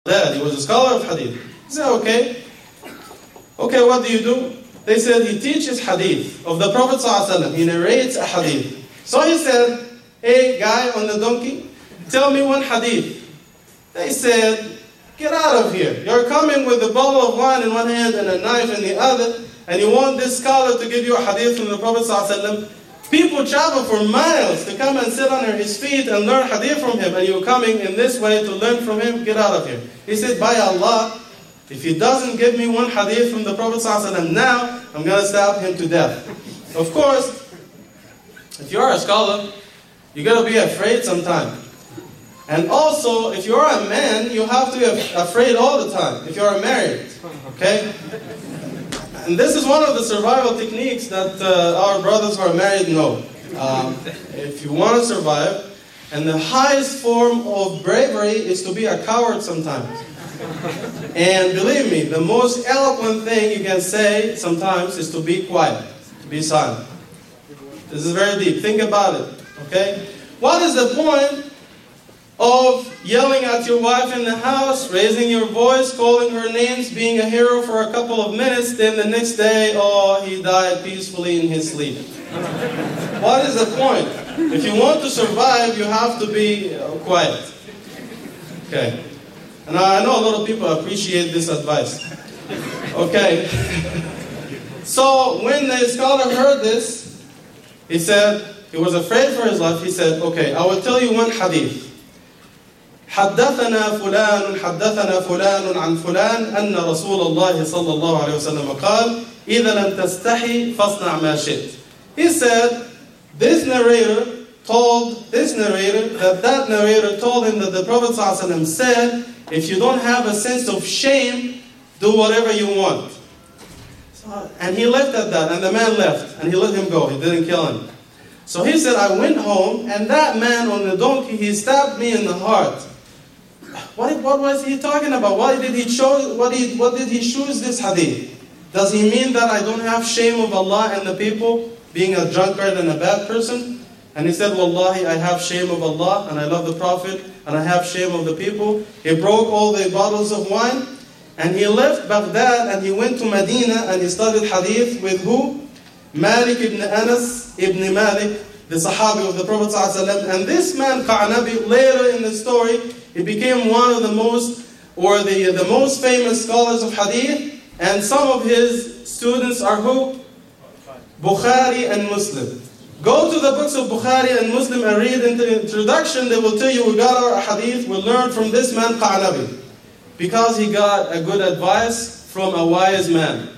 That he was a scholar of hadith. He said, okay, what do? They said, he teaches hadith of the Prophet ﷺ. He narrates a hadith. So he said, hey, guy on the donkey, tell me one hadith. They said, get out of here. You're coming with a bottle of wine in one hand and a knife in the other, and you want this scholar to give you a hadith from the Prophet ﷺ. People travel for miles to come and sit under his feet and learn hadith from him, and you're coming in this way to learn from him? Get out of here. He said, by Allah, if he doesn't give me one hadith from the Prophet ﷺ now, I'm going to stab him to death. Of course, if you're a scholar, you're going to be afraid sometimes. And also, if you're a man, you have to be afraid all the time, if you're married. Okay? And this is one of the survival techniques that our brothers who are married know. If you want to survive, and the highest form of bravery is to be a coward sometimes. And believe me, the most eloquent thing you can say sometimes is to be quiet, to be silent. This is very deep. Think about it. Okay? What is the point of yelling at your wife in the house, raising your voice, calling her names, being a hero for a couple of minutes, then the next day, oh, he died peacefully in his sleep? What is the point? If you want to survive, you have to be quiet. Okay. And I know a lot of people appreciate this advice. Okay. So when the scholar heard this, he said, he was afraid for his life. He said, okay, I will tell you one hadith. حدثنا فلان عن فلان أن رسول الله صلى الله عليه وسلم قال إذا لم تستحي فاصنع ما شئت. He said, this narrator told that narrator told him that the Prophet ﷺ said, if you don't have a sense of shame, do whatever you want. And he left at that, and the man left, and he let him go. He didn't kill him. So he said, I went home, and that man on the donkey, he stabbed me in the heart. What was he talking about? What did he choose this hadith? Does he mean that I don't have shame of Allah and the people, being a drunkard and a bad person? And he said, Wallahi, I have shame of Allah, and I love the Prophet, and I have shame of the people. He broke all the bottles of wine, and he left Baghdad, and he went to Medina, and he studied hadith with who? Malik ibn Anas ibn Malik, the Sahabi of the Prophet ﷺ. And this man, Qa'nabi, later in the story, he became one of the most famous scholars of hadith. And some of his students are who? Bukhari and Muslim. Go to the books of Bukhari and Muslim and read in the introduction. They will tell you, we got our hadith, we learned from this man, Qa'nabi. Because he got a good advice from a wise man.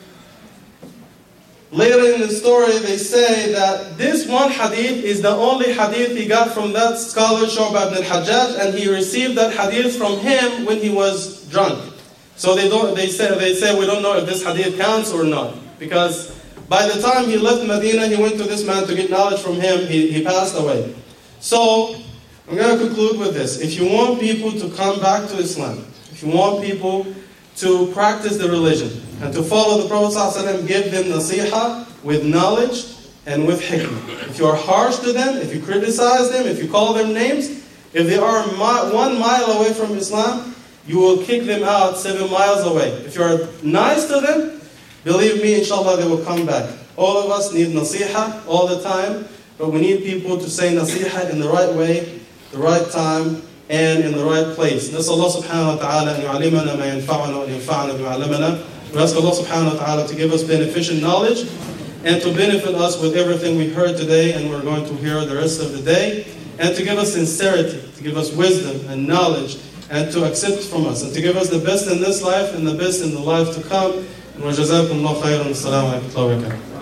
Later in the story, they say that this one hadith is the only hadith he got from that scholar, Shu'bah ibn al-Hajjaj, and he received that hadith from him when he was drunk. So they say we don't know if this hadith counts or not. Because by the time he left Medina, he went to this man to get knowledge from him, he passed away. So, I'm going to conclude with this. If you want people to come back to Islam, if you want people to practice the religion, and to follow the Prophet ﷺ, give them nasiha with knowledge and with hikmah. If you are harsh to them, if you criticize them, if you call them names, if they are 1 mile away from Islam, you will kick them out 7 miles away. If you are nice to them, believe me, inshallah, they will come back. All of us need nasiha all the time, but we need people to say nasiha in the right way, the right time, and in the right place. نسأل الله سبحانه وتعالى أن يعلمنا ما ينفعنا وأن ينفعنا بما علمنا. We ask Allah subhanahu wa ta'ala to give us beneficent knowledge and to benefit us with everything we heard today and we're going to hear the rest of the day, and to give us sincerity, to give us wisdom and knowledge, and to accept from us, and to give us the best in this life and the best in the life to come. And wa jazakum Allah khairan. Assalamu alaikum wa rahmatullahi wa barakatuh.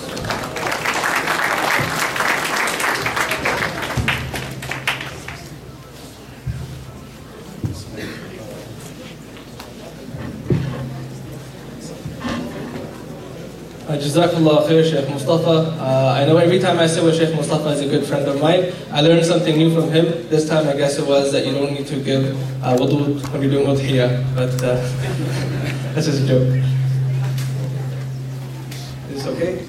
Jazakallah khair, Sheikh Mustafa. I know every time I say well, Sheikh Mustafa is a good friend of mine, I learned something new from him. This time I guess it was that you don't need to give wudu when you're doing udhiyah, but that's just a joke. Is this okay?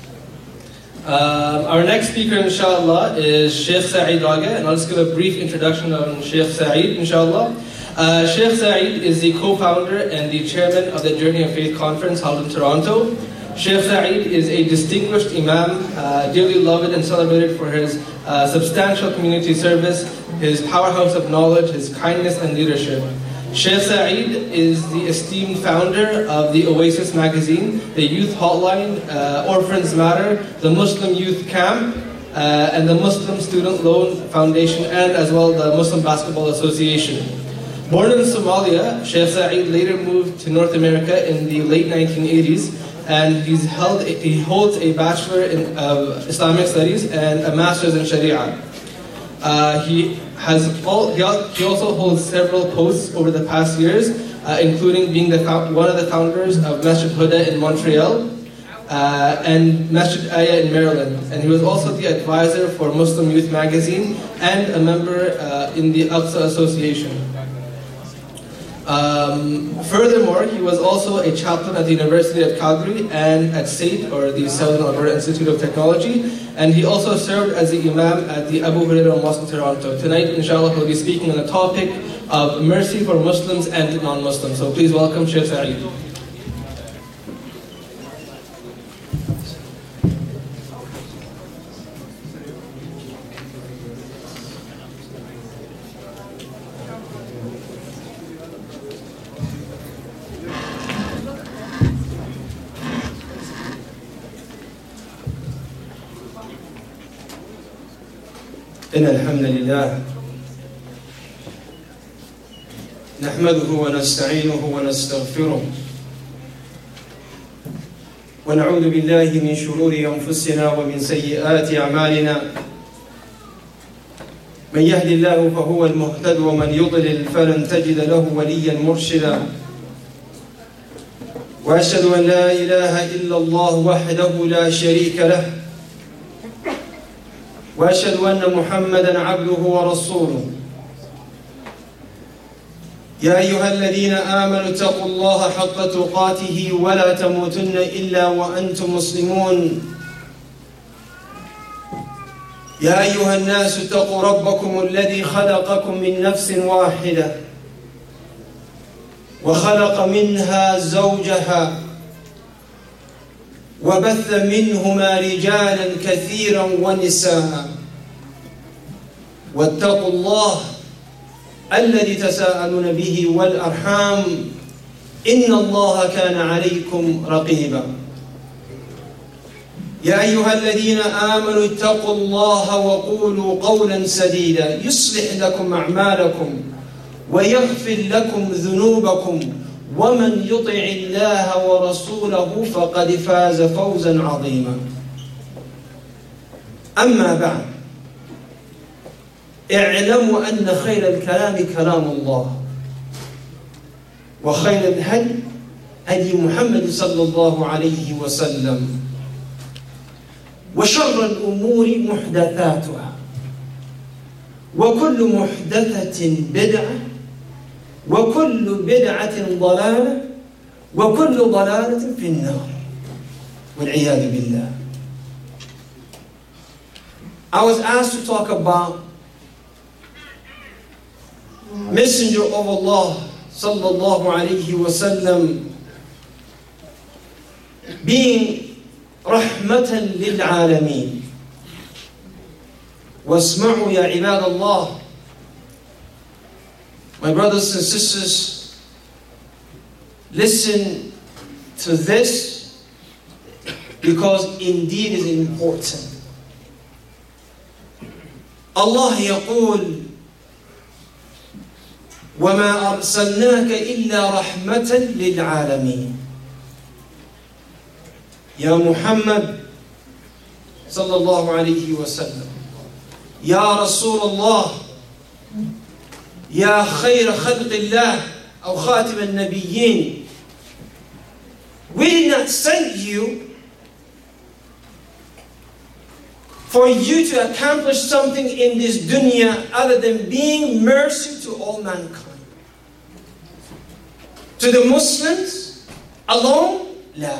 Our next speaker, inshallah, is Sheikh Saeed Raga, and I'll just give a brief introduction on Sheikh Saeed, inshallah. Sheikh Saeed is the co-founder and the chairman of the Journey of Faith Conference held in Toronto. Sheikh Saeed is a distinguished imam, dearly loved and celebrated for his substantial community service, his powerhouse of knowledge, his kindness and leadership. Sheikh Saeed is the esteemed founder of the Oasis magazine, the Youth Hotline, Orphans Matter, the Muslim Youth Camp, and the Muslim Student Loan Foundation, and as well the Muslim Basketball Association. Born in Somalia, Sheikh Saeed later moved to North America in the late 1980s, and he holds a Bachelor in Islamic Studies and a Master's in Sharia. He also holds several posts over the past years, including being one of the founders of Masjid Huda in Montreal and Masjid Aya in Maryland. And he was also the advisor for Muslim Youth Magazine and a member in the Aqsa Association. Furthermore, he was also a chaplain at the University of Calgary and at SAIT, or the Southern Alberta Institute of Technology, and he also served as the imam at the Abu Hurairah Mosque in Toronto. Tonight, inshallah, he'll be speaking on the topic of mercy for Muslims and non-Muslims. So please welcome Sheikh Saeed. إن الحمد لله نحمده ونستعينه ونستغفره ونعوذ بالله من شرور أنفسنا ومن سيئات أعمالنا من يهد الله فهو المهتد ومن يضلل فلن تجد له وليا مرشدا وأشهد أن لا إله إلا الله وحده لا شريك له وأشهد أن محمدًا عبده ورسوله يا أيها الذين آمنوا اتقوا الله حق تقاته ولا تموتن إلا وأنتم مسلمون يا أيها الناس اتقوا ربكم الذي خلقكم من نفس واحدة وخلق منها زوجها وبث منهما رجالا كثيرا ونساء واتقوا الله الذي تساءلون به والأرحام إن الله كان عليكم رقيبا يا أيها الذين آمنوا اتقوا الله وقولوا قولا سديدا يصلح لكم أعمالكم ويغفر لكم ذنوبكم ومن يطع الله ورسوله فقد فاز فوزا عظيما أما بعد اعلموا أن خير الكلام كلام الله وخير الهدي هدي محمد صلى الله عليه وسلم وشر الأمور محدثاتها وكل محدثة بدعة وكل بدعة ضلالة وكل ضلالة في النار والعياذ بالله. I was asked to talk about Messenger of Allah sallallahu alayhi wa sallam being rahmatan lil alameen. واسمعوا يا عباد الله. My brothers and sisters, listen to this because indeed it is important. Allah يقول وما أرسلناك إلا رحمة للعالمين. يا محمد صلى الله عليه وسلم يا رسول الله يا خير خلق الله أو خاتم النبيين. We did not send you for you to accomplish something in this dunya other than being mercy to all mankind. To the Muslims alone? La.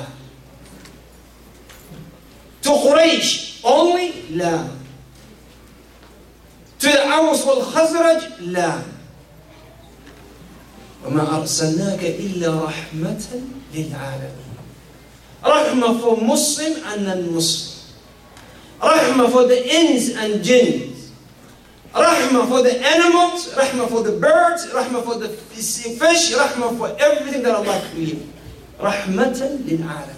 To Quraysh only? La. To the Aws wal Khazraj? La. وَمَا أَرْسَلْنَاكَ إِلَّا رَحْمَةً لِلْعَالَمِينَ. Rahmah for Muslim and non-Muslim. Rahmah for the ins and jinns. Rahmah for the animals, rahmah for the birds, rahmah for the fish, rahmah for everything that Allah created. Rahmatan lil-alamin.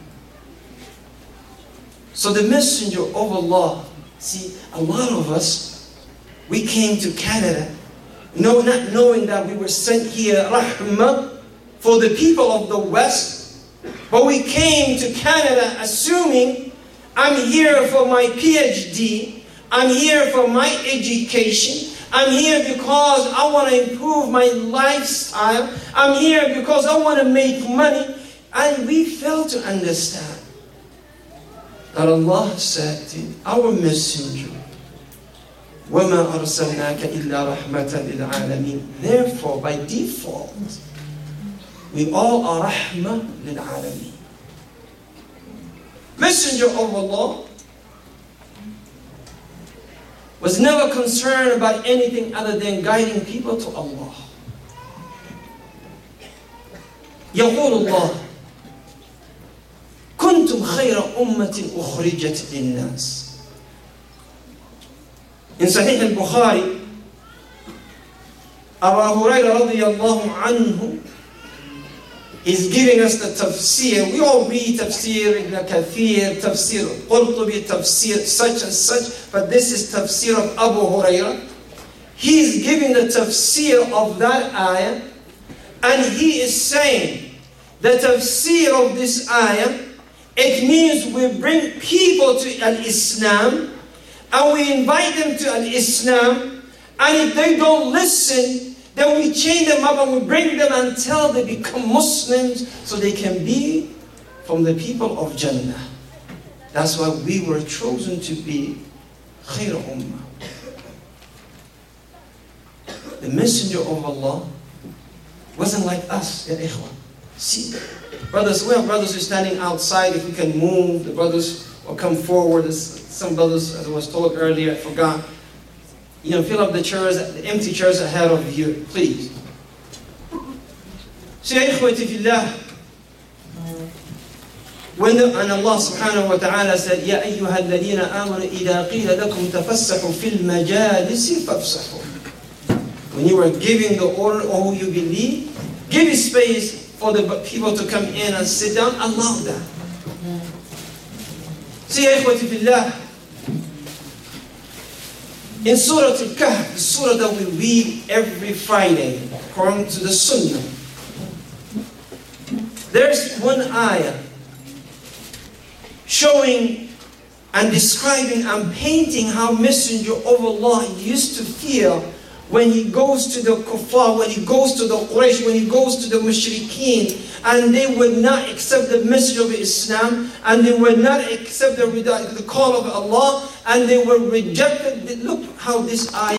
So the messenger of Allah, see, a lot of us, we came to Canada, not knowing that we were sent here, rahmah, for the people of the West, but we came to Canada assuming, I'm here for my PhD, I'm here for my education, I'm here because I want to improve my lifestyle, I'm here because I want to make money. And we fail to understand that Allah said to our messenger, وَمَا أَرْسَلْنَاكَ إِلَّا رَحْمَةً لِلْعَالَمِينَ. Therefore, by default, we all are rahmah lil-alamin. Messenger of Allah was never concerned about anything other than guiding people to Allah. يقول الله كنتم خير أمة أخرجت للناس. In Sahih al-Bukhari, Abu Hurairah radiyallahu anhu is giving us the tafsir. We all read tafsir Ibn Kathir, tafsir Qurtubi, tafsir such and such, but this is tafsir of Abu Hurairah. He is giving the tafsir of that ayah, and he is saying the tafsir of this ayah, it means we bring people to al-Islam, and we invite them to al-Islam, and if they don't listen, then we chain them up and we bring them until they become Muslims so they can be from the people of Jannah. That's why we were chosen to be Khair Ummah. The messenger of Allah wasn't like us, ya ikhwan. See, brothers, we have brothers who are standing outside. If we can move, the brothers will come forward. Some brothers, as I was told earlier, I forgot. Fill up the chairs, the empty chairs ahead of you, please. So, ya ikhwati fillah, and Allah subhanahu wa ta'ala said, Ya ayyuha alladhina amanu idha qila lakum tafassahu fil majalisi fafsahu. When you are giving the order, oh, you believe, give space for the people to come in and sit down, allow that. So, ya ikhwati fillah, in Surah Al-Kahf, the surah that we read every Friday, according to the Sunnah, there's one ayah showing and describing and painting how Messenger of Allah used to feel when he goes to the kuffar, when he goes to the Quraysh, when he goes to the mushrikeen, and they would not accept the message of Islam, and they would not accept the call of Allah, and they were rejected. Look how this ayah